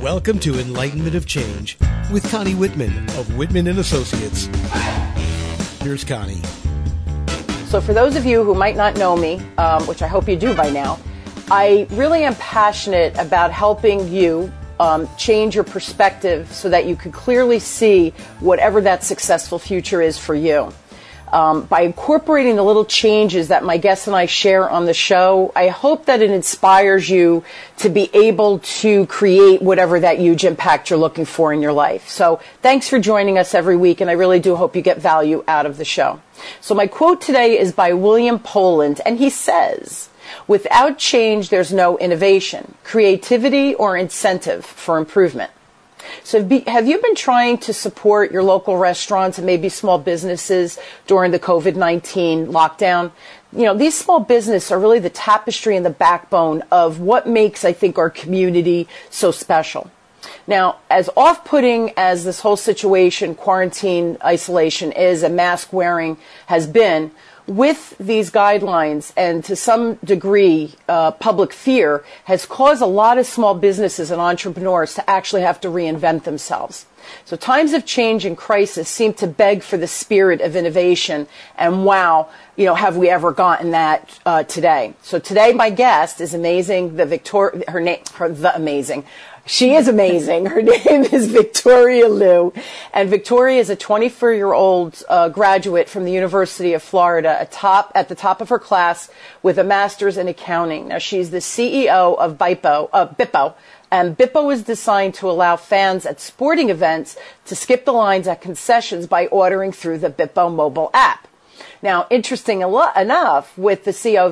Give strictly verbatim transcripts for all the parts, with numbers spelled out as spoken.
Welcome to Enlightenment of Change with Connie Whitman of Whitman and Associates. Here's Connie. So for those of you who might not know me, um, which I hope you do by now, I really am passionate about helping you um, change your perspective so that you can clearly see whatever that successful future is for you. Um, by incorporating the little changes that my guests and I share on the show, I hope that it inspires you to be able to create whatever that huge impact you're looking for in your life. So thanks for joining us every week, and I really do hope you get value out of the show. So my quote today is by William Poland, and he says, "Without change, there's no innovation, creativity, or incentive for improvement." So have you been trying to support your local restaurants and maybe small businesses during the covid nineteen lockdown? You know, these small businesses are really the tapestry and the backbone of what makes, I think, our community so special. Now, as off-putting as this whole situation, quarantine, isolation is, and mask wearing has been, with these guidelines and to some degree uh, public fear has caused a lot of small businesses and entrepreneurs to actually have to reinvent themselves. So times of change and crisis seem to beg for the spirit of innovation, and wow, you know, have we ever gotten that uh, today? So today my guest is amazing, the Victor, her name, her, the amazing, She is amazing. Her name is Victoria Liu. And Victoria is a twenty-four-year-old uh, graduate from the University of Florida, a top, at the top of her class with a master's in accounting. Now, she's the C E O of Bippo, uh, Bippo. And Bippo is designed to allow fans at sporting events to skip the lines at concessions by ordering through the Bippo mobile app. Now, interesting enough, with the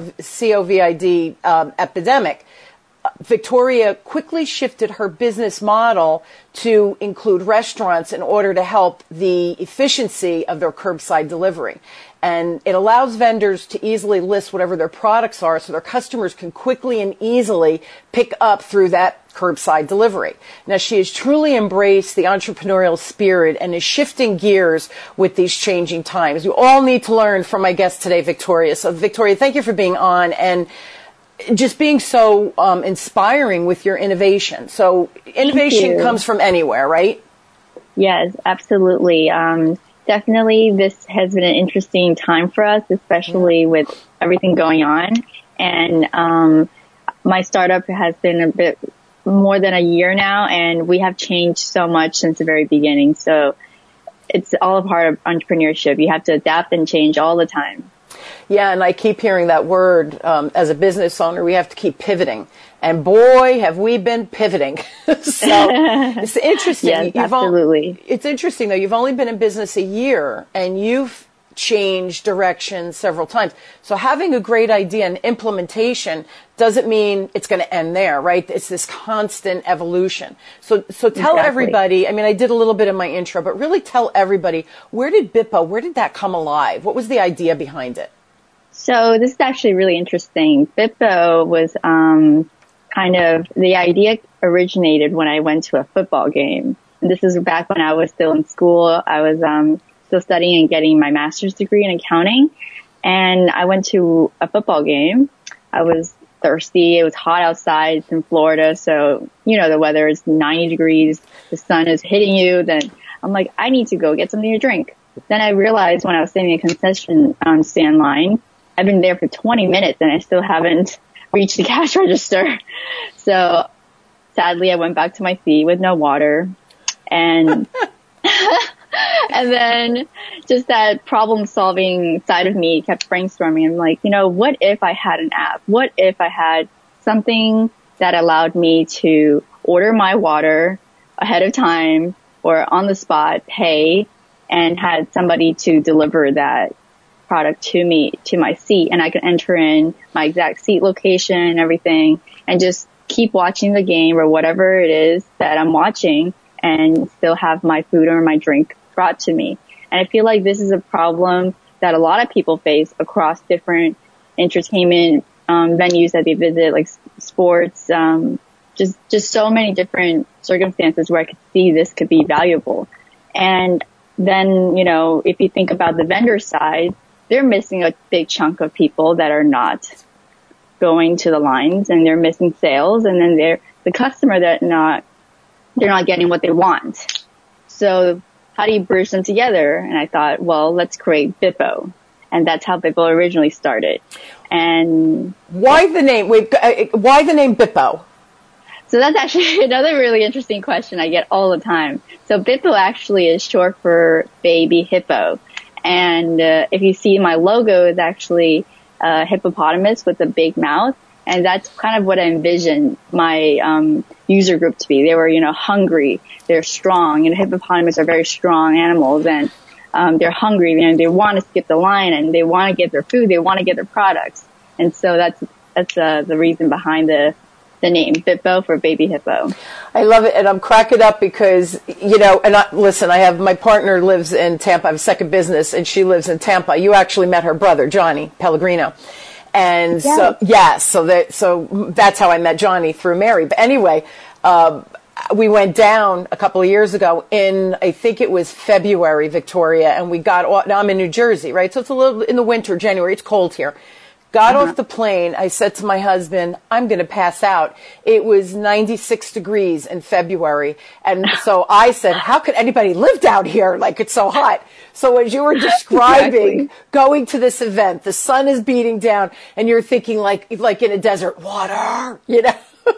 COVID um, epidemic, Victoria quickly shifted her business model to include restaurants in order to help the efficiency of their curbside delivery. And it allows vendors to easily list whatever their products are so their customers can quickly and easily pick up through that curbside delivery. Now, she has truly embraced the entrepreneurial spirit and is shifting gears with these changing times. We all need to learn from my guest today, Victoria. So, Victoria, thank you for being on and just being so um, inspiring with your innovation. So innovation comes from anywhere, right? Yes, absolutely. Um, definitely this has been an interesting time for us, especially with everything going on. And um, my startup has been a bit more than a year now, and we have changed so much since the very beginning. So it's all a part of entrepreneurship. You have to adapt and change all the time. Yeah, and I keep hearing that word. Um, as a business owner, we have to keep pivoting. And boy, have we been pivoting. So it's interesting. Yes, you've absolutely. Al- it's interesting, though. You've only been in business a year, and you've changed direction several times. So having a great idea and implementation doesn't mean it's going to end there, right? It's this constant evolution. So, so tell exactly. everybody, I mean, I did a little bit in my intro, but really tell everybody, where did Bippo, where did that come alive? What was the idea behind it? So this is actually really interesting. Bippo was, um, kind of, the idea originated when I went to a football game. And this is back when I was still in school. I was, um, still studying and getting my master's degree in accounting. And I went to a football game. I was thirsty. It was hot outside. It's in Florida. So, you know, the weather is ninety degrees. The sun is hitting you. Then I'm like, I need to go get something to drink. Then I realized when I was standing in a concession um, stand line, I've been there for twenty minutes and I still haven't reached the cash register. So sadly, I went back to my seat with no water. And and then just that problem solving side of me kept brainstorming. I'm like, you know, what if I had an app? What if I had something that allowed me to order my water ahead of time or on the spot, pay, and had somebody to deliver that product to me, to my seat, and I could enter in my exact seat location and everything and just keep watching the game or whatever it is that I'm watching and still have my food or my drink brought to me. And I feel like this is a problem that a lot of people face across different entertainment um, venues that they visit, like sports, um, just just so many different circumstances where I could see this could be valuable. And then, you know, if you think about the vendor side, they're missing a big chunk of people that are not going to the lines, and they're missing sales, and then they're the customer that not they're not getting what they want. So how do you bridge them together? And I thought, well, let's create Bippo. And that's how Bippo originally started. And why the name? Wait, why the name Bippo? So that's actually another really interesting question I get all the time. So Bippo actually is short for baby hippo. And uh, if you see my logo, it's actually a hippopotamus with a big mouth. And that's kind of what I envisioned my um, user group to be. They were, you know, hungry. They're strong. And hippopotamus are very strong animals. And um, they're hungry. And they want to skip the line. And they want to get their food. They want to get their products. And so that's that's uh, the reason behind the the name, Bippo for baby hippo. I love it, and I'm cracking up because, you know, and I, listen, I have, my partner lives in Tampa. I have a second business, and she lives in Tampa. You actually met her brother, Johnny Pellegrino. And yes. so, yes, so that, so that's how I met Johnny, through Mary. But anyway, um, we went down a couple of years ago in, I think it was February, Victoria, and we got, now I'm in New Jersey, right? So it's a little, in the winter, January, it's cold here. Got uh-huh. off the plane. I said to my husband, I'm going to pass out. It was ninety-six degrees in February. And so I said, how could anybody live down here? Like, it's so hot. So as you were describing exactly. going to this event, the sun is beating down and you're thinking like, like in a desert, water, you know?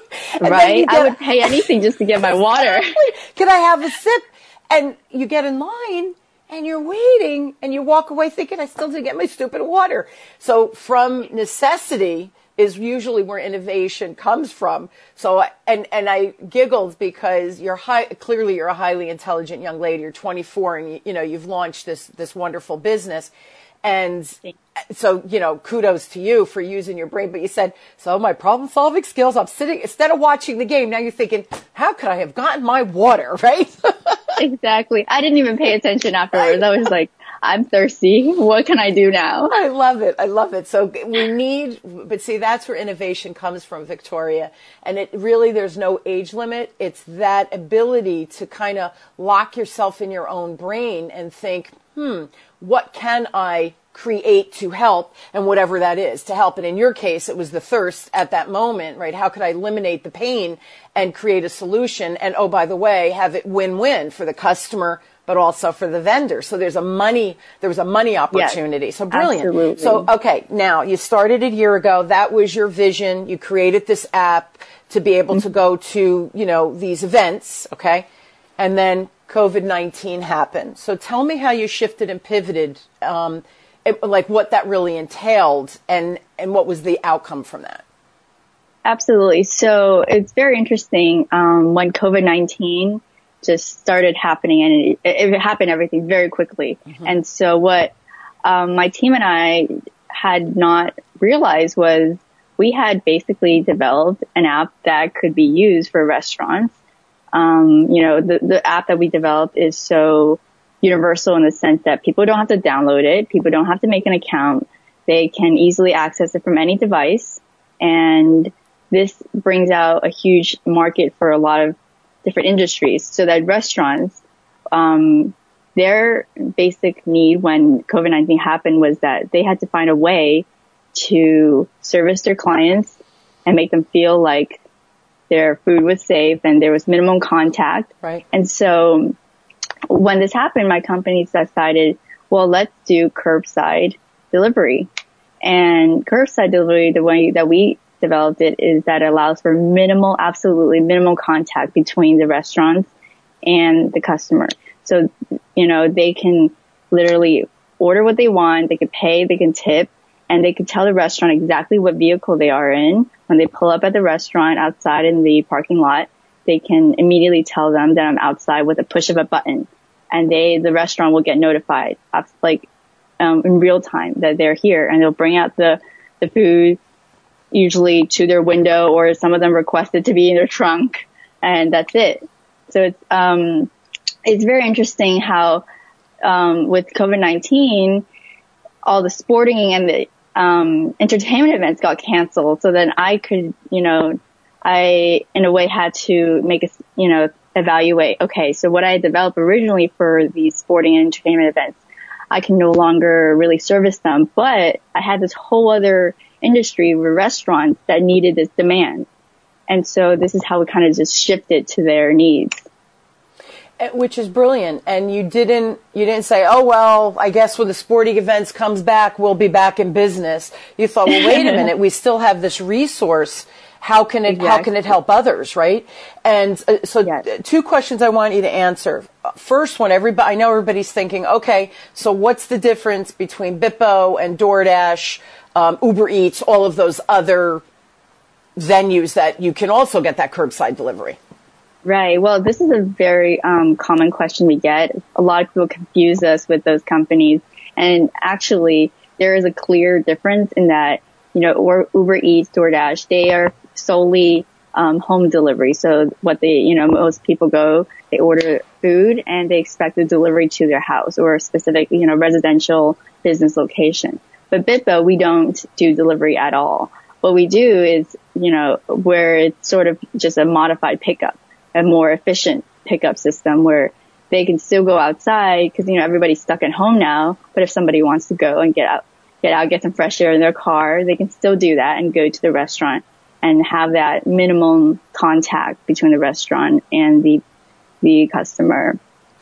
Right. I would pay anything just to get my water. Can I have a sip? And you get in line. And you're waiting, and you walk away thinking, I still didn't get my stupid water. So from necessity is usually where innovation comes from. So, and, and I giggled because you're high, clearly you're a highly intelligent young lady. You're twenty-four, and you, you know, you've launched this, this wonderful business. And so, you know, kudos to you for using your brain. But you said, so my problem solving skills, I'm sitting, instead of watching the game, now you're thinking, how could I have gotten my water, right? Exactly. I didn't even pay attention afterwards. I was like, I'm thirsty. What can I do now? I love it. I love it. So we need, but see, that's where innovation comes from, Victoria. And it really, there's no age limit. It's that ability to kind of lock yourself in your own brain and think, hmm, what can I create to help, and whatever that is to help. And in your case, it was the thirst at that moment, right? How could I eliminate the pain and create a solution? And oh, by the way, have it win-win for the customer, but also for the vendor. So there's a money, there was a money opportunity. Yes, so brilliant. Absolutely. So, okay, now you started a year ago. That was your vision. You created this app to be able mm-hmm. to go to, you know, these events. Okay. And then COVID nineteen happened. So tell me how you shifted and pivoted, um, it, like what that really entailed and, and what was the outcome from that? Absolutely. So it's very interesting. Um, when COVID nineteen just started happening, and it, it happened everything very quickly. Mm-hmm. And so what um, my team and I had not realized was we had basically developed an app that could be used for restaurants. Um, you know, the, the app that we developed is so universal in the sense that people don't have to download it. People don't have to make an account. They can easily access it from any device. And this brings out a huge market for a lot of different industries. So that restaurants, um, their basic need when COVID nineteen happened was that they had to find a way to service their clients and make them feel like their food was safe and there was minimum contact. Right. And so when this happened, my company decided, well, let's do curbside delivery. And curbside delivery, the way that we developed it is that it allows for minimal, absolutely minimal contact between the restaurants and the customer. So, you know, they can literally order what they want, they can pay, they can tip, and they can tell the restaurant exactly what vehicle they are in. When they pull up at the restaurant outside in the parking lot, they can immediately tell them that I'm outside with a push of a button. And they, the restaurant will get notified, like, um, in real time that they're here, and they'll bring out the, the food usually to their window, or some of them request it to be in their trunk, and that's it. So it's, um, it's very interesting how, um, with COVID nineteen, all the sporting and the, um, entertainment events got canceled. So then I could, you know, I, in a way, had to make a, you know, evaluate, okay, so what I developed originally for these sporting and entertainment events, I can no longer really service them, but I had this whole other industry with restaurants that needed this demand. And so this is how we kind of just shifted to their needs. Which is brilliant. And you didn't, you didn't say, oh, well, I guess when the sporting events comes back, we'll be back in business. You thought, well, wait a minute, we still have this resource. How can it, exactly. how can it help others, right? And uh, so yes. two questions I want you to answer. First one, everybody, I know everybody's thinking, okay, so what's the difference between Bippo and DoorDash, um, Uber Eats, all of those other venues that you can also get that curbside delivery? Right. Well, this is a very um, common question we get. A lot of people confuse us with those companies. And actually, there is a clear difference in that, you know, or Uber Eats, DoorDash, they are solely um, home delivery. So what they, you know, most people go, they order food and they expect the delivery to their house or a specific, you know, residential business location. But Bippo, we don't do delivery at all. What we do is, you know, where it's sort of just a modified pickup, a more efficient pickup system where they can still go outside because, you know, everybody's stuck at home now. But if somebody wants to go and get out, get out, get some fresh air in their car, they can still do that and go to the restaurant and have that minimum contact between the restaurant and the the customer.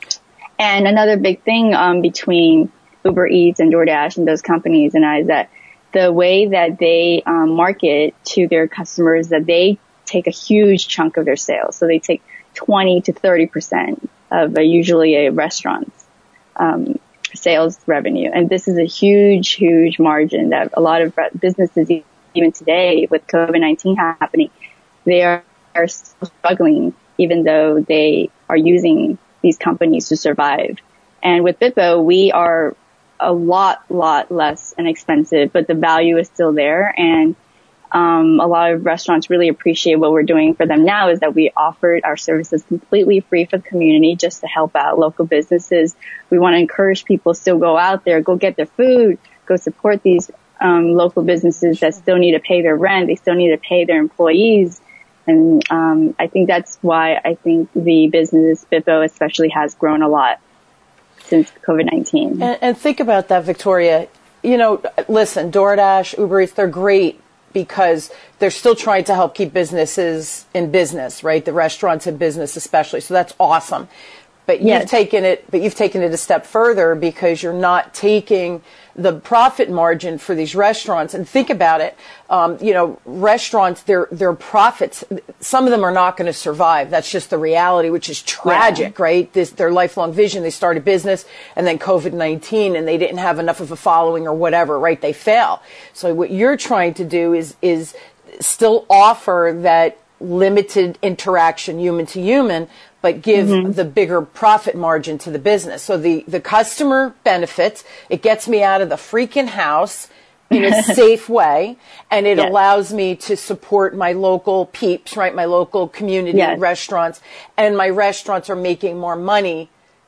And another big thing um, between Uber Eats and DoorDash and those companies and I is that the way that they um, market to their customers, that they take a huge chunk of their sales. So they take twenty to thirty percent of a, usually a restaurant's um, sales revenue. And this is a huge, huge margin that a lot of businesses, even today with COVID nineteen happening, they are, are struggling, even though they are using these companies to survive. And with Bippo, we are a lot, lot less inexpensive, but the value is still there. And um, a lot of restaurants really appreciate what we're doing for them now is that we offered our services completely free for the community just to help out local businesses. We want to encourage people to still go out there, go get their food, go support these um, local businesses that still need to pay their rent. They still need to pay their employees. And um, I think that's why I think the business, Bippo especially, has grown a lot since COVID nineteen. And, and think about that, Victoria. You know, listen, DoorDash, Uber Eats, they're great because they're still trying to help keep businesses in business, right? The restaurants in business especially. So that's awesome. But you've yes. taken it, but you've taken it a step further because you're not taking the profit margin for these restaurants. And think about it, um, you know, restaurants, their their profits, some of them are not going to survive. That's just the reality, which is tragic, yeah. right? This, their lifelong vision. They started business, and then COVID nineteen, and they didn't have enough of a following or whatever, right? They fail. So what you're trying to do is is still offer that limited interaction, human to human, but give mm-hmm. the bigger profit margin to the business. So the, the customer benefits, it gets me out of the freaking house in a safe way, and it yes. allows me to support my local peeps, right, my local community yes. restaurants, and my restaurants are making more money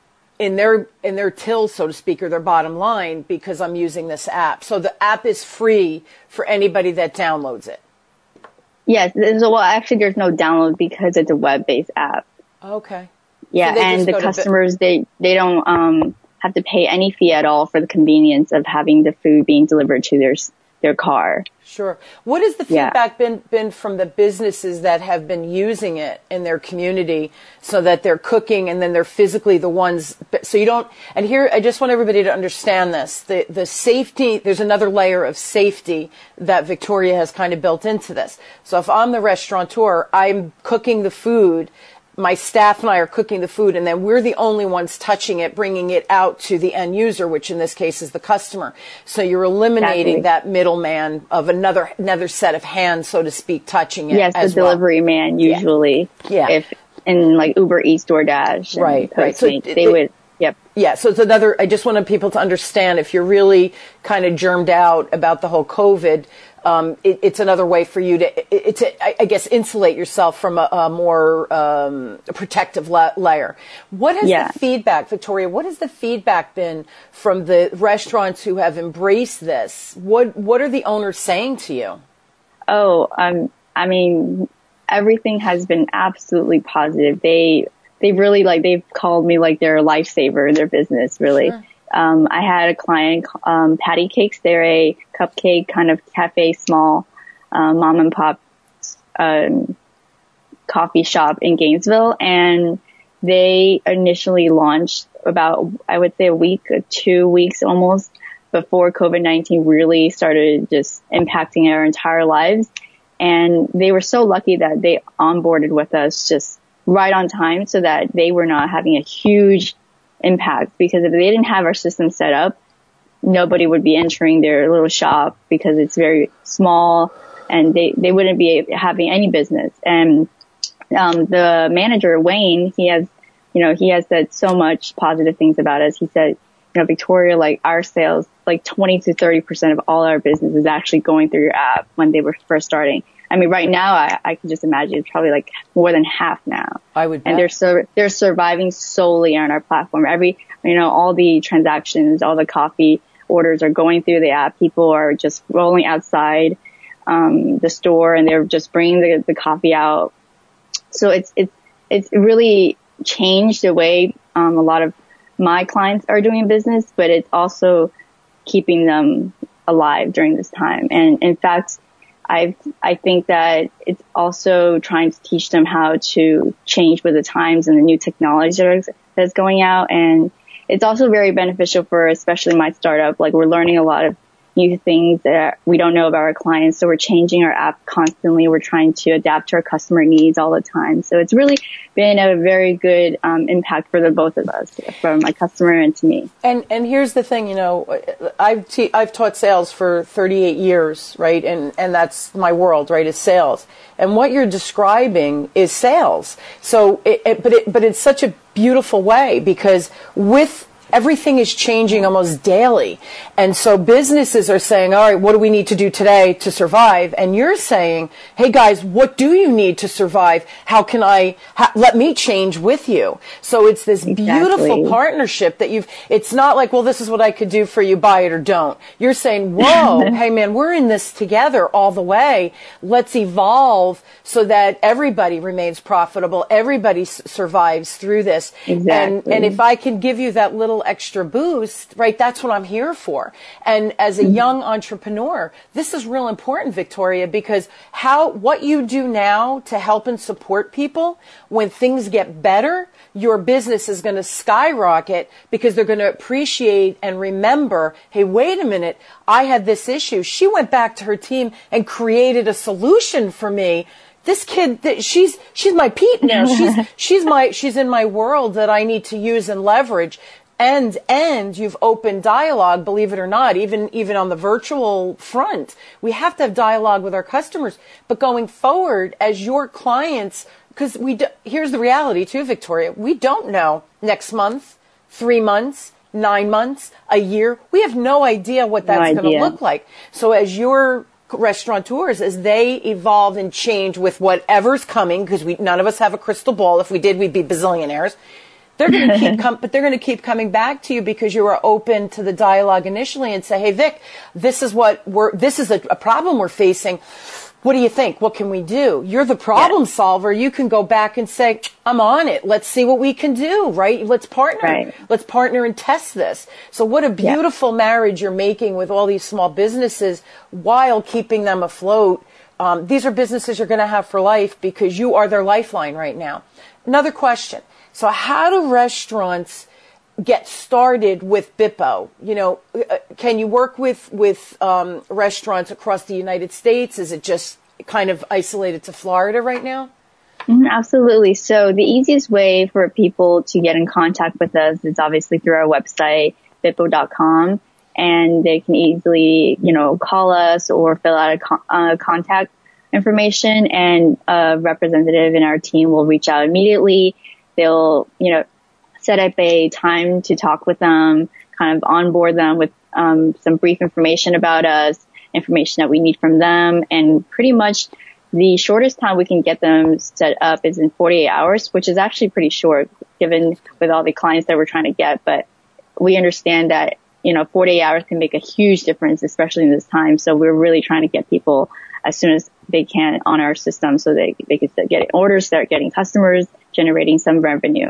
in their in their till, so to speak, or their bottom line because I'm using this app. So the app is free for anybody that downloads it. Yes, well, actually there's no download because it's a web-based app. Okay. Yeah, so and the customers, they, they don't um have to pay any fee at all for the convenience of having the food being delivered to their their car. Sure. What has the feedback yeah. been been from the businesses that have been using it in their community so that they're cooking and then they're physically the ones, so you don't, and here I just want everybody to understand this, the the safety, there's another layer of safety that Victoria has kind of built into this. So if I'm the restaurateur, I'm cooking the food, my staff and I are cooking the food, and then we're the only ones touching it, bringing it out to the end user, which in this case is the customer. So you're eliminating exactly. that middleman of another another set of hands, so to speak, touching it. Yes, as the delivery well. man usually. Yeah. If in like Uber Eats, DoorDash, right, right. So they it, would. Yep. Yeah. So it's another. I just wanted people to understand if you're really kind of germed out about the whole COVID. Um, it, it's another way for you to, it, it's, I, I guess, insulate yourself from a, a more um, protective la- layer. What has yeah. the feedback, Victoria? What has the feedback been from the restaurants who have embraced this? What What are the owners saying to you? Oh, um, I mean, everything has been absolutely positive. They they really like they've called me like their lifesaver in their business, really. Sure. Um, I had a client, um, Patty Cakes. They're a cupcake kind of cafe, small, um, mom and pop, um, coffee shop in Gainesville. And they initially launched about, I would say a week, two weeks almost before COVID nineteen really started just impacting our entire lives. And they were so lucky that they onboarded with us just right on time so that they were not having a huge impact, because if they didn't have our system set up, nobody would be entering their little shop because it's very small and they, they wouldn't be having any business. And, um, the manager, Wayne, he has, you know, he has said so much positive things about us. He said, you know, Victoria, like our sales, like twenty to thirty percent of all our business is actually going through your app when they were first starting. I mean, right now, I, I can just imagine it's probably like more than half now. I would bet. And they're so, they're surviving solely on our platform. Every, you know, all the transactions, all the coffee orders are going through the app. People are just rolling outside, um, the store and they're just bringing the, the coffee out. So it's, it's, it's really changed the way, um, a lot of my clients are doing business, but it's also keeping them alive during this time. And in fact, I I think that it's also trying to teach them how to change with the times and the new technology that's going out. And it's also very beneficial for especially my startup. Like we're learning a lot of new things that we don't know about our clients. So we're changing our app constantly. We're trying to adapt to our customer needs all the time. So it's really been a very good um, impact for the both of us, from my customer and to me. And and here's the thing, you know, I've te- I've taught sales for thirty-eight years, right? And and that's my world, right? Is sales. And what you're describing is sales. So, it, it, but it but it's such a beautiful way, because with everything is changing almost daily. And so businesses are saying, all right, what do we need to do today to survive? And you're saying, hey guys, what do you need to survive? How can I, ha- let me change with you. So it's this Exactly. beautiful partnership that you've, it's not like, well, this is what I could do for you, buy it or don't. You're saying, whoa, hey man, we're in this together all the way. Let's evolve so that everybody remains profitable. Everybody s- survives through this. Exactly. And, and if I can give you that little extra boost, right, that's what I'm here for. And as a Mm-hmm. young entrepreneur, this is real important, Victoria, because how, what you do now to help and support people, when things get better, your business is going to skyrocket, because they're going to appreciate and remember, hey, wait a minute, I had this issue. She went back to her team and created a solution for me. This kid, she's, she's my Pete now. She's, she's my, she's in my world that I need to use and leverage. And, and you've opened dialogue, believe it or not, even, even on the virtual front. We have to have dialogue with our customers. But going forward, as your clients, because we, do, here's the reality too, Victoria, we don't know next month, three months, nine months, a year. We have no idea what that's No going to look like. So as your restaurateurs, as they evolve and change with whatever's coming, because we, none of us have a crystal ball. If we did, we'd be bazillionaires. They're going to keep com- but they're going to keep coming back to you because you are open to the dialogue initially and say, hey, Vic, this is what we're, this is a, a problem we're facing. What do you think? What can we do? You're the problem yes. solver. You can go back and say, I'm on it. Let's see what we can do, right? Let's partner. Right. Let's partner and test this. So what a beautiful yeah. marriage you're making with all these small businesses while keeping them afloat. Um, these are businesses you're going to have for life because you are their lifeline right now. Another question. So how do restaurants get started with Bippo? You know, can you work with, with um, restaurants across the United States? Is it just kind of isolated to Florida right now? Mm-hmm, absolutely. So the easiest way for people to get in contact with us is obviously through our website, bippo dot com. And they can easily, you know, call us or fill out a con- uh, contact information, and a representative in our team will reach out immediately. They'll, you know, set up a time to talk with them, kind of onboard them with um, some brief information about us, information that we need from them. And pretty much the shortest time we can get them set up is in forty-eight hours, which is actually pretty short given with all the clients that we're trying to get. But we understand that, you know, forty-eight hours can make a huge difference, especially in this time. So we're really trying to get people as soon as they can on our system so they, they can start getting orders, start getting customers, generating some revenue.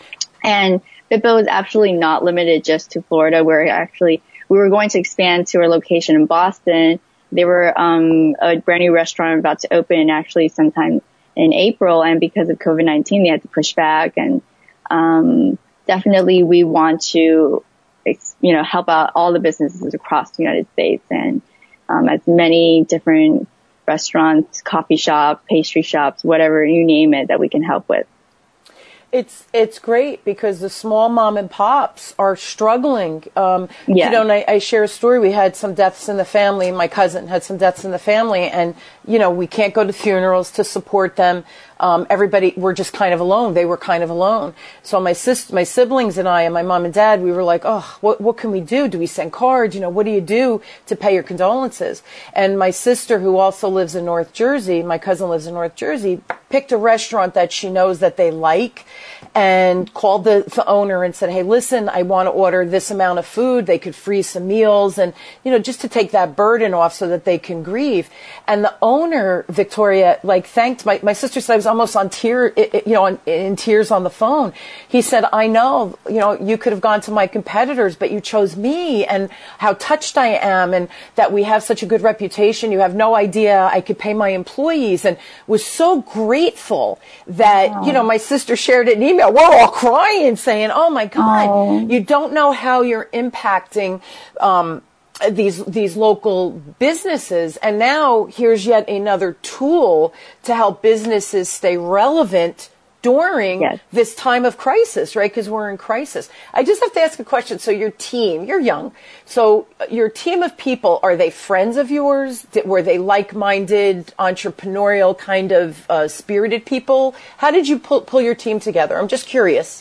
And Bippo is absolutely not limited just to Florida. We're actually, we were going to expand to our location in Boston. They were, um, a brand new restaurant about to open actually sometime in April. And because of COVID nineteen, they had to push back. And, um, definitely we want to, you know, help out all the businesses across the United States and um, as many different restaurants, coffee shops, pastry shops, whatever you name it that we can help with. It's it's great because the small mom and pops are struggling. Um, yeah. You know, and I, I share a story. We had some deaths in the family. My cousin had some deaths in the family, and you know, we can't go to funerals to support them. Um, everybody, we're just kind of alone. They were kind of alone. So my sis, my siblings and I, and my mom and dad, we were like, oh, what what can we do? Do we send cards? You know, what do you do to pay your condolences? And my sister, who also lives in North Jersey, my cousin lives in North Jersey, picked a restaurant that she knows that they like, and called the, the owner and said, hey, listen, I want to order this amount of food. They could freeze some meals and, you know, just to take that burden off so that they can grieve. And the owner, Victoria, like thanked my, my sister said I was almost on tear, you know, in, in tears on the phone. He said, I know, you know, you could have gone to my competitors, but you chose me and how touched I am and that we have such a good reputation. You have no idea I could pay my employees and was so grateful that, wow. you know, my sister shared it in email. We're all crying saying, oh my God, oh. you don't know how you're impacting, um, these these local businesses. And now here's yet another tool to help businesses stay relevant during yes. this time of crisis, right? Because we're in crisis. I just have to ask a question. So your team, you're young. So your team of people, are they friends of yours? Were they like-minded, entrepreneurial kind of uh, spirited people? How did you pull, pull your team together? I'm just curious.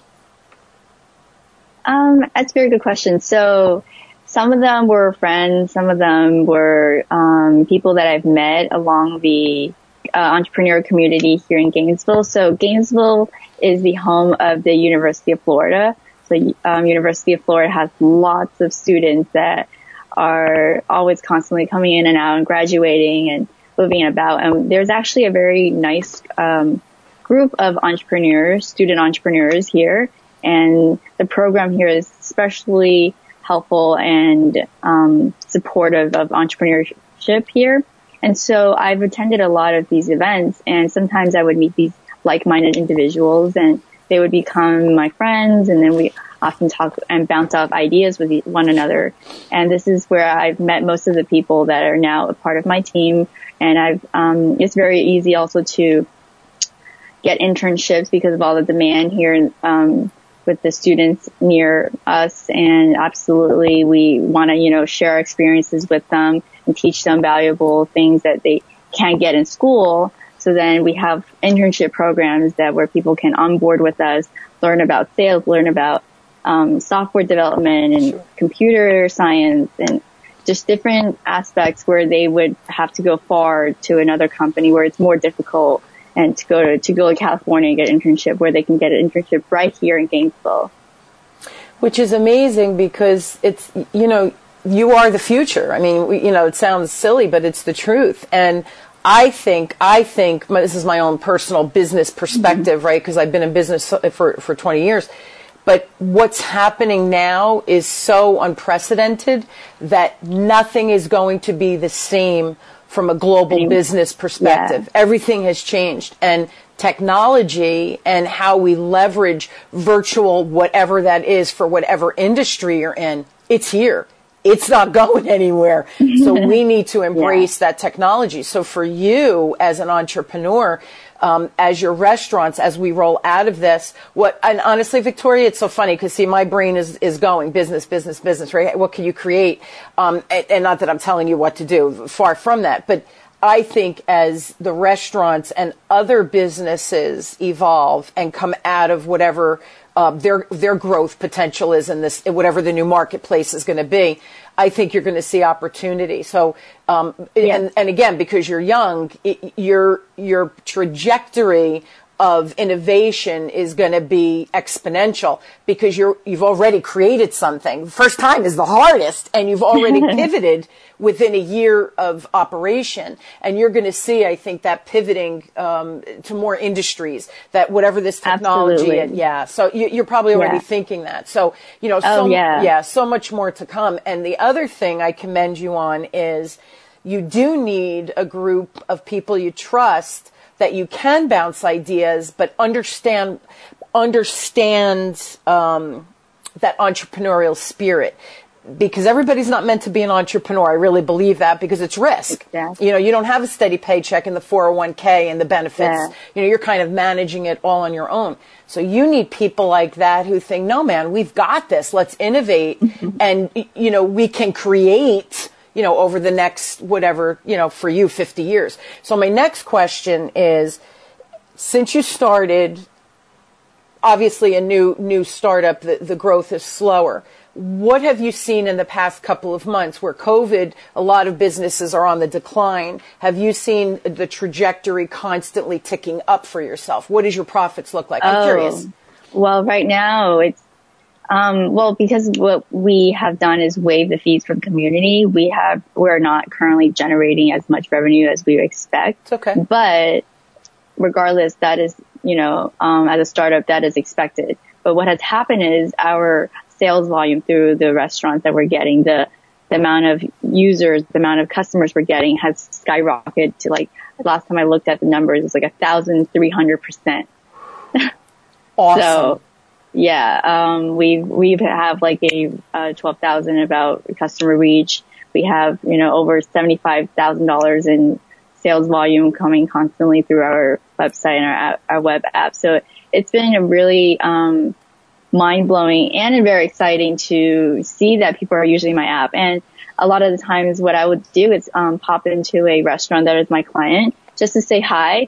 Um, that's a very good question. So some of them were friends. Some of them were um, people that I've met along the uh, entrepreneur community here in Gainesville. So Gainesville is the home of the University of Florida. So um, University of Florida has lots of students that are always constantly coming in and out and graduating and moving about. And there's actually a very nice um, group of entrepreneurs, student entrepreneurs here. And the program here is especially helpful and um, supportive of entrepreneurship here. And so I've attended a lot of these events, and sometimes I would meet these like-minded individuals, and they would become my friends, and then we often talk and bounce off ideas with one another. And this is where I've met most of the people that are now a part of my team, and I've um, it's very easy also to get internships because of all the demand here um, with the students near us. And absolutely, we want to, you know, share our experiences with them and teach them valuable things that they can't get in school. So then we have internship programs that where people can onboard with us, learn about sales, learn about um, software development and sure. computer science and just different aspects where they would have to go far to another company where it's more difficult, and to go to, to go to California and get an internship where they can get an internship right here in Gainesville. Which is amazing because it's, you know, you are the future. I mean, we, you know, it sounds silly, but it's the truth. And I think, I think, this is my own personal business perspective, mm-hmm. right? Because I've been in business for, for twenty years. But what's happening now is so unprecedented that nothing is going to be the same from a global business perspective. Yeah. Everything has changed. And technology and how we leverage virtual, whatever that is for whatever industry you're in, it's here. It's not going anywhere. So we need to embrace yeah. that technology. So for you as an entrepreneur, um, as your restaurants, as we roll out of this, what, and honestly, Victoria, it's so funny because see, my brain is, is going business, business, business, right? What can you create? Um, and, and not that I'm telling you what to do, far from that, but I think as the restaurants and other businesses evolve and come out of whatever uh, their their growth potential is in this, whatever the new marketplace is going to be, I think you're going to see opportunity. So, um, yeah. and, and again, because you're young, it, your your trajectory of innovation is going to be exponential because you're you've already created something. First time is the hardest, and you've already pivoted within a year of operation. And you're going to see, I think, that pivoting um, to more industries, that whatever this technology, and, yeah. So you, you're probably already yeah. thinking that. So you know, so oh, yeah. yeah, so much more to come. And the other thing I commend you on is you do need a group of people you trust that you can bounce ideas, but understand. understand um, that entrepreneurial spirit. Because everybody's not meant to be an entrepreneur. I really believe that because it's risk. Exactly. You know, you don't have a steady paycheck in the four oh one k and the benefits. Yeah. You know, you're kind of managing it all on your own. So you need people like that who think, no, man, we've got this. Let's innovate. Mm-hmm. And, you know, we can create, you know, over the next, whatever, you know, for you, fifty years. So my next question is, since you started, obviously a new, new startup, the, the growth is slower. What have you seen in the past couple of months where COVID, a lot of businesses are on the decline? Have you seen the trajectory constantly ticking up for yourself? What does your profits look like? I'm oh, curious. Well, right now it's, um, well, because what we have done is waive the fees from community. We have, we're not currently generating as much revenue as we expect. It's okay. But regardless, that is, you know, um, as a startup, that is expected. But what has happened is our sales volume through the restaurants that we're getting, the, the amount of users, the amount of customers we're getting has skyrocketed to like, last time I looked at the numbers, it's like a thousand three hundred percent. Awesome. So, yeah, um, we we have like a uh, twelve thousand about customer reach. We have, you know, over seventy-five thousand dollars in sales volume coming constantly through our website and our app, our web app. So it's been a really, um, mind-blowing and very exciting to see that people are using my app. And a lot of the times what I would do is um, pop into a restaurant that is my client just to say hi.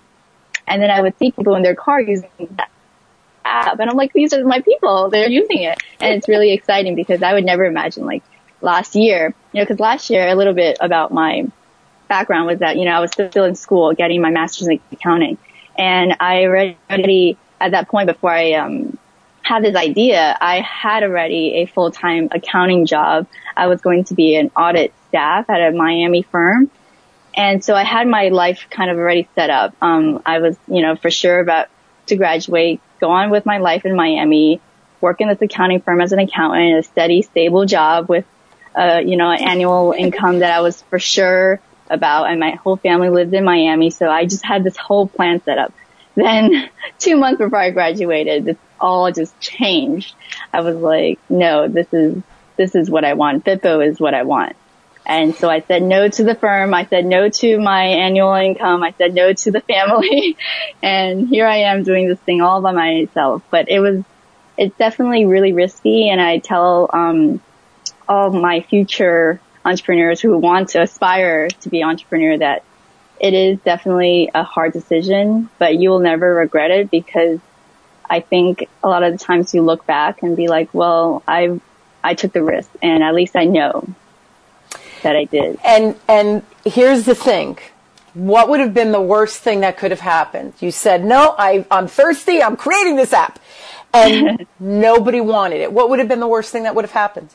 And then I would see people in their car using that app. And I'm like, these are my people. They're using it. And it's really exciting because I would never imagine like last year, you know, because last year a little bit about my background was that, you know, I was still in school getting my master's in accounting. And I already, at that point before I, um, had this idea, I had already a full-time accounting job. I was going to be an audit staff at a Miami firm. And so I had my life kind of already set up. Um, I was, you know, for sure about to graduate, go on with my life in Miami, work in this accounting firm as an accountant, a steady, stable job with, uh, you know, an annual income that I was for sure about. And my whole family lived in Miami. So I just had this whole plan set up. Then two months before I graduated, this all just changed. I was like, no, this is, this is what I want. Bippo is what I want. And so I said no to the firm. I said no to my annual income. I said no to the family. And here I am doing this thing all by myself. But it was, it's definitely really risky. And I tell, um, all my future entrepreneurs who want to aspire to be entrepreneur that it is definitely a hard decision, but you will never regret it because I think a lot of the times you look back and be like, well, I, I took the risk and at least I know that I did. And, and here's the thing. What would have been the worst thing that could have happened? You said, no, I, I'm thirsty. I'm creating this app and nobody wanted it. What would have been the worst thing that would have happened?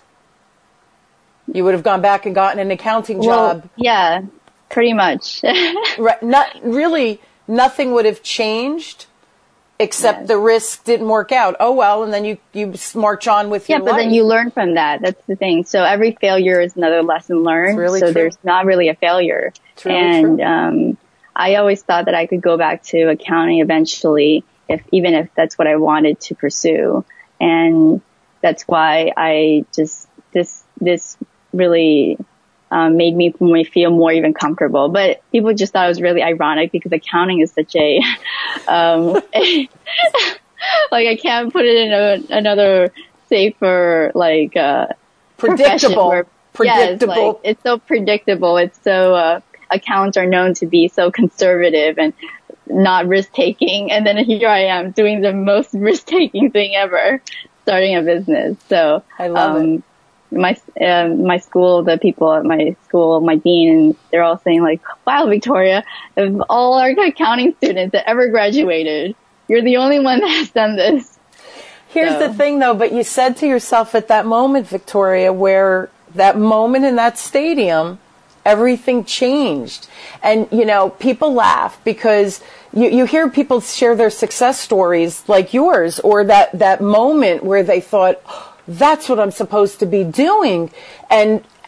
You would have gone back and gotten an accounting well, job. Yeah. Pretty much. Right. Not really. Nothing would have changed except yes. the risk didn't work out. Oh, well. And then you, you march on with yeah, your life. Yeah, but then you learn from that. That's the thing. So every failure is another lesson learned. Really so true. There's not really a failure. It's really and, true. um, I always thought that I could go back to accounting eventually, if, even if that's what I wanted to pursue. And that's why I just, this, this really, Um, made me feel more even comfortable. But people just thought it was really ironic because accounting is such a, um, a like I can't put it in a, another safer, like, uh, predictable, where, predictable. Yes, like, it's so predictable. It's so, uh, accounts are known to be so conservative and not risk taking. And then here I am doing the most risk taking thing ever, starting a business. So, I love um, it. my um, my school, the people at my school, my dean, and they're all saying like, wow, Victoria, of all our accounting students that ever graduated, you're the only one that has done this. Here's so. the thing, though, but you said to yourself at that moment, Victoria, where that moment in that stadium, everything changed. And, you know, people laugh because you, you hear people share their success stories like yours, or that, that moment where they thought, oh, that's what I'm supposed to be doing. And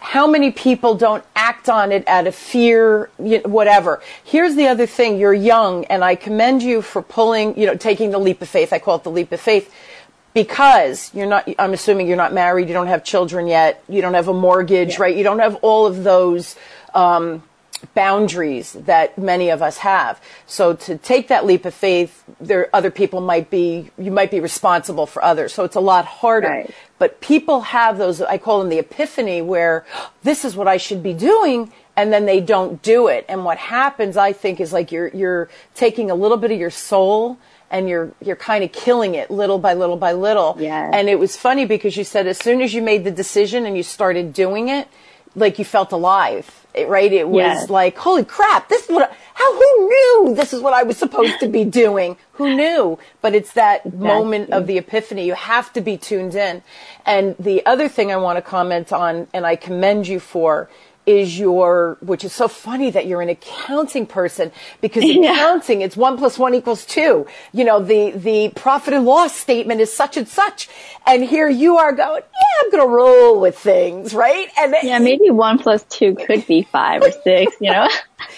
how many people don't act on it out of fear, you know, whatever. Here's the other thing. You're young, and I commend you for pulling, you know, taking the leap of faith. I call it the leap of faith because you're not, I'm assuming you're not married, you don't have children yet, you don't have a mortgage, yeah. right? You don't have all of those um, boundaries that many of us have. So to take that leap of faith, there other people might be, you might be responsible for others. So it's a lot harder. Right. But people have those, I call them the epiphany, where this is what I should be doing, and then they don't do it. And what happens, I think, is like you're you're taking a little bit of your soul and you're you're kind of killing it little by little by little. Yes. And it was funny because you said as soon as you made the decision and you started doing it, like you felt alive. It, right? It was yes. like, holy crap, this is what, I, how, who knew this is what I was supposed to be doing? Who knew? But it's that exactly. moment of the epiphany. You have to be tuned in. And the other thing I want to comment on, and I commend you for, is your, which is so funny that you're an accounting person, because yeah. accounting, it's one plus one equals two. You know, the, the profit and loss statement is such and such. And here you are going, yeah, I'm going to roll with things, right? And yeah, maybe one plus two could be five or six, you know?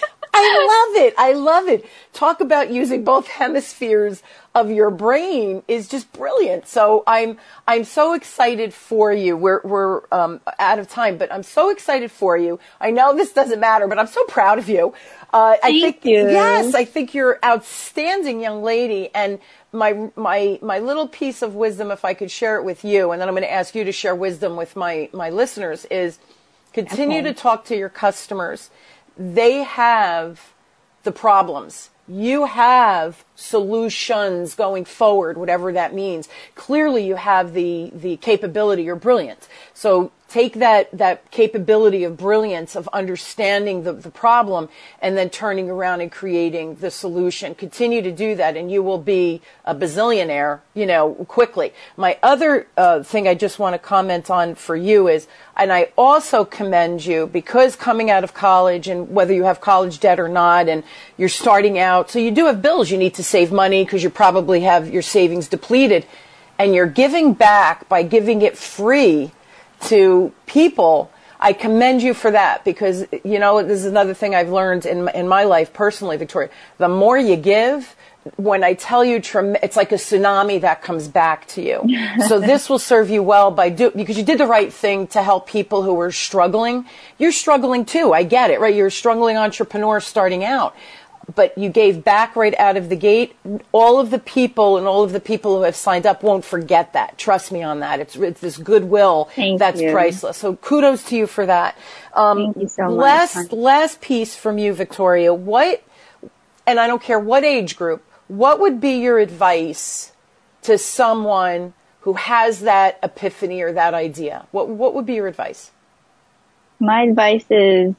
I love it. I love it. Talk about using both hemispheres of your brain is just brilliant. So I'm I'm so excited for you. We're we're um, out of time, but I'm so excited for you. I know this doesn't matter, but I'm so proud of you. Uh, Thank I think you. Yes, I think you're an outstanding young lady. And my my my little piece of wisdom, if I could share it with you, and then I'm going to ask you to share wisdom with my my listeners, is continue okay. to talk to your customers. They have the problems. You have solutions going forward, whatever that means. Clearly you have the, the capability. You're brilliant. So take that, that capability of brilliance, of understanding the, the problem, and then turning around and creating the solution. Continue to do that, and you will be a bazillionaire, you know, quickly. My other uh, thing I just want to comment on for you is, and I also commend you, because coming out of college, and whether you have college debt or not, and you're starting out, so you do have bills. You need to save money because you probably have your savings depleted, and you're giving back by giving it free to people. I commend you for that, because, you know, this is another thing I've learned in in my life personally, Victoria. The more you give, when I tell you, it's like a tsunami that comes back to you. So this will serve you well by do because you did the right thing to help people who were struggling. You're struggling too. I get it, right? You're a struggling entrepreneur starting out. But you gave back right out of the gate. All of the people and all of the people who have signed up won't forget that. Trust me on that. It's, it's this goodwill Thank that's you. priceless. So kudos to you for that. Um, Thank you so much. Last, last piece from you, Victoria. What, and I don't care what age group, what would be your advice to someone who has that epiphany or that idea? What, what would be your advice? My advice is,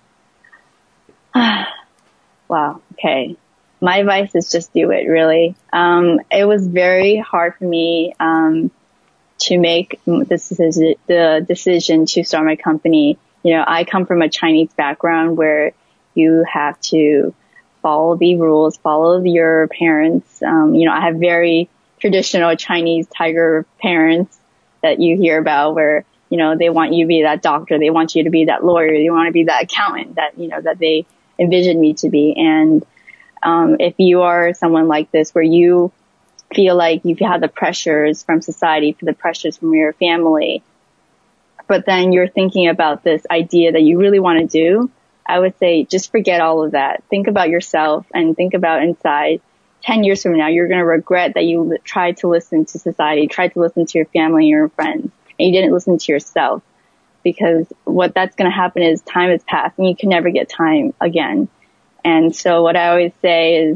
wow, okay. My advice is just do it, really. Um, it was very hard for me um, to make this decision, the decision to start my company. You know, I come from a Chinese background where you have to follow the rules, follow your parents. Um, you know, I have very traditional Chinese tiger parents that you hear about where, you know, they want you to be that doctor, they want you to be that lawyer, they want to be that accountant that, you know, that they envision me to be. And um, if you are someone like this where you feel like you've had the pressures from society, for the pressures from your family, but then you're thinking about this idea that you really want to do, I would say just forget all of that. Think about yourself and think about inside. Ten years from now, you're going to regret that you tried to listen to society, tried to listen to your family and your friends, and you didn't listen to yourself. Because what that's going to happen is time has passed and you can never get time again. And so what I always say is,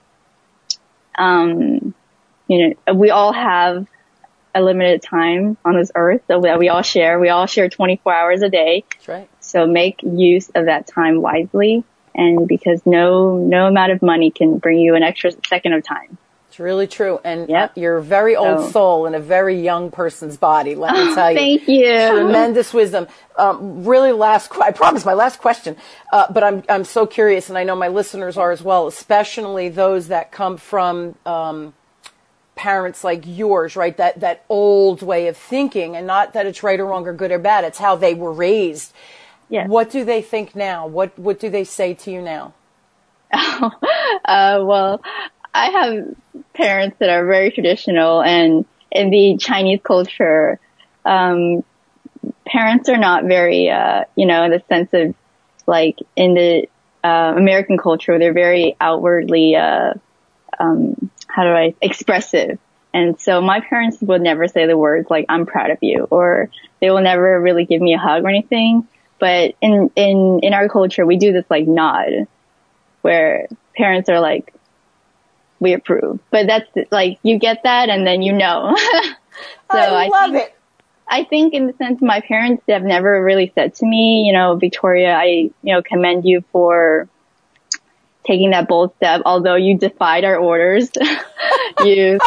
um, you know, we all have a limited time on this earth that we, we all share. We all share twenty-four hours a day. That's right. So make use of that time wisely. And because no, no amount of money can bring you an extra second of time. It's really true. And yep. you're a very old so. soul in a very young person's body, let me tell you. Thank you. Tremendous wisdom. Um, really last, I promise my last question, uh, but I'm, I'm so curious, and I know my listeners are as well, especially those that come from, um, parents like yours, right? That, that old way of thinking, and not that it's right or wrong or good or bad. It's how they were raised. Yeah. What do they think now? What What do they say to you now? uh, well, I have parents that are very traditional, and in the Chinese culture, um, parents are not very, uh, you know, in the sense of like in the uh, American culture, they're very outwardly, uh, um, how do I, expressive. And so my parents would never say the words like, I'm proud of you, or they will never really give me a hug or anything. But in, in, in our culture, we do this like nod where parents are like, we approve. But that's like, you get that and then you know. So I love I think, it. I think in the sense my parents have never really said to me, you know, Victoria, I, you know, commend you for taking that bold step, although you defied our orders. you,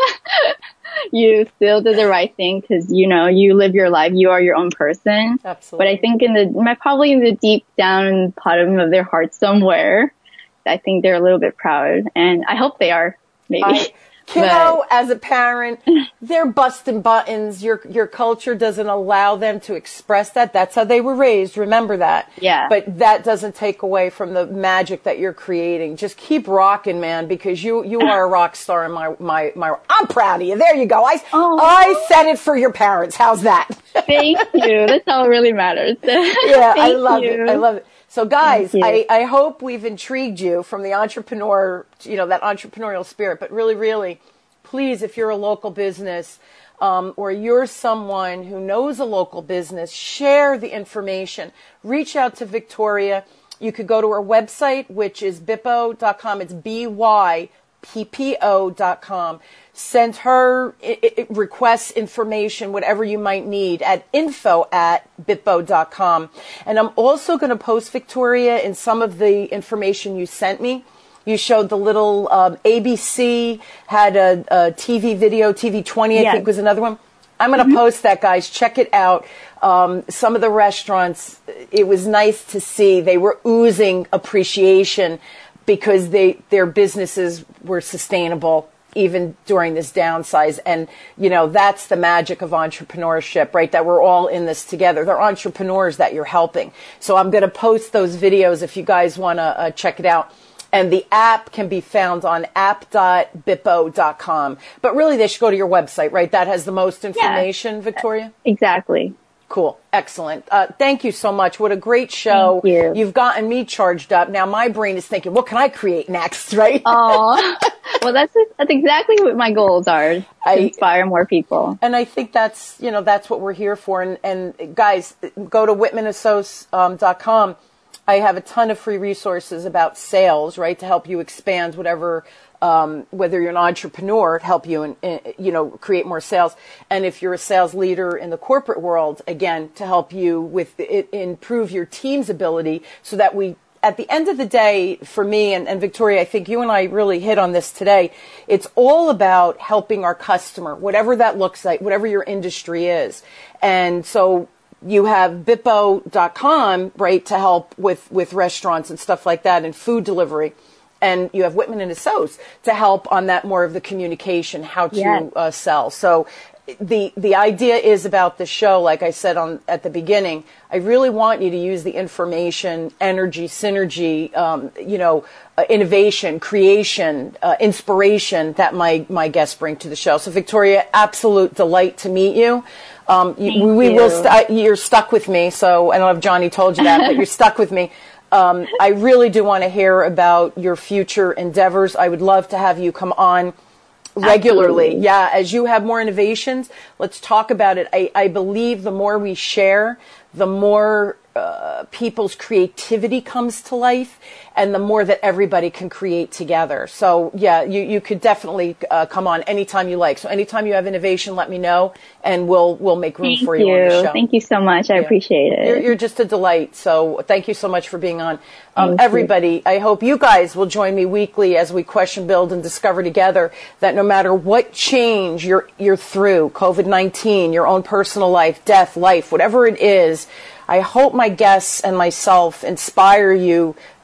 you still did the right thing because, you know, you live your life. You are your own person. Absolutely. But I think in the, my, probably in the deep down bottom of their heart somewhere, I think they're a little bit proud, and I hope they are, maybe. I, kiddo, but, as a parent, they're busting buttons. Your your culture doesn't allow them to express that. That's how they were raised. Remember that. Yeah. But that doesn't take away from the magic that you're creating. Just keep rocking, man, because you, you are a rock star in my, my, my, I'm proud of you. There you go. I, oh. I said it for your parents. How's that? Thank you. That's all really matters. Yeah, I love you. it. I love it. So guys, you. I, I hope we've intrigued you from the entrepreneur, you know, that entrepreneurial spirit, but really, really, please, if you're a local business, um, or you're someone who knows a local business, share the information. Reach out to Victoria. You could go to her website, which is bippo dot com. It's B Y P P O dot com. Send her it, it, requests, information, whatever you might need at info at bippo dot com. And I'm also going to post, Victoria, in some of the information you sent me. You showed the little um, A B C, had a, a T V video, T V twenty, I yes. think was another one. I'm going to mm-hmm. post that, guys. Check it out. Um, some of the restaurants, it was nice to see. They were oozing appreciation because they their businesses were sustainable even during this downsize. And, you know, that's the magic of entrepreneurship, right? That we're all in this together. They're entrepreneurs that you're helping. So I'm going to post those videos if you guys want to uh, check it out. And the app can be found on app dot bippo dot com. But really, they should go to your website, right? That has the most information, yeah. Victoria? Exactly. Cool. Excellent. Uh, thank you so much. What a great show. Thank you. You've gotten me charged up. Now my brain is thinking, what can I create next, right? Oh, well, that's that's exactly what my goals are, to I, inspire more people. And I think that's, you know, that's what we're here for. And, and guys, go to whitman assoc dot com. I have a ton of free resources about sales, right, to help you expand whatever, um, whether you're an entrepreneur, to help you, in, in, you know, create more sales. And if you're a sales leader in the corporate world, again, to help you with it, improve your team's ability so that we, at the end of the day, for me and, and Victoria, I think you and I really hit on this today. It's all about helping our customer, whatever that looks like, whatever your industry is. And so you have bippo dot com, right, to help with, with restaurants and stuff like that and food delivery. And you have Whitman and Associates to help on that more of the communication, how to yes. uh, sell. So the the idea is about the show, like I said on at the beginning, I really want you to use the information, energy, synergy, um, you know, uh, innovation, creation, uh, inspiration that my, my guests bring to the show. So Victoria, absolute delight to meet you. Um, you, we you. will. St- you're stuck with me, so I don't know if Johnny told you that, but you're stuck with me. Um, I really do want to hear about your future endeavors. I would love to have you come on regularly. Absolutely. Yeah, as you have more innovations, let's talk about it. I, I believe the more we share, the more uh, people's creativity comes to life, and the more that everybody can create together. So, yeah, you, you could definitely uh, come on anytime you like. So anytime you have innovation, let me know, and we'll we'll make room thank for you, you on the show. Thank you so much. I yeah. appreciate it. You're, you're just a delight. So thank you so much for being on. Um, Thank everybody, you. I hope you guys will join me weekly as we question, build, and discover together that no matter what change you're you're through, COVID nineteen, your own personal life, death, life, whatever it is, I hope my guests and myself inspire you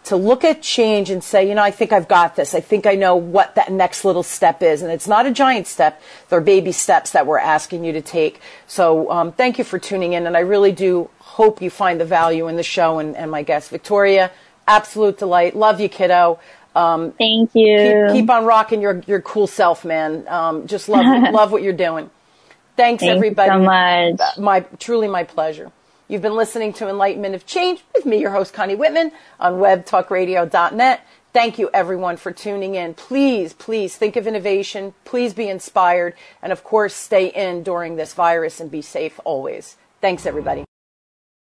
to look at change and say, you know, I think I've got this. I think I know what that next little step is. And it's not a giant step. They're baby steps that we're asking you to take. So um, thank you for tuning in. And I really do hope you find the value in the show and, and my guest. Victoria, absolute delight. Love you, kiddo. Um, Thank you. Keep, keep on rocking your, your cool self, man. Um, just love love what you're doing. Thanks, Thank everybody. you so much. My, truly my pleasure. You've been listening to Enlightenment of Change with me, your host, Connie Whitman, on web talk radio dot net. Thank you, everyone, for tuning in. Please, please think of innovation. Please be inspired. And, of course, stay in during this virus and be safe always. Thanks, everybody.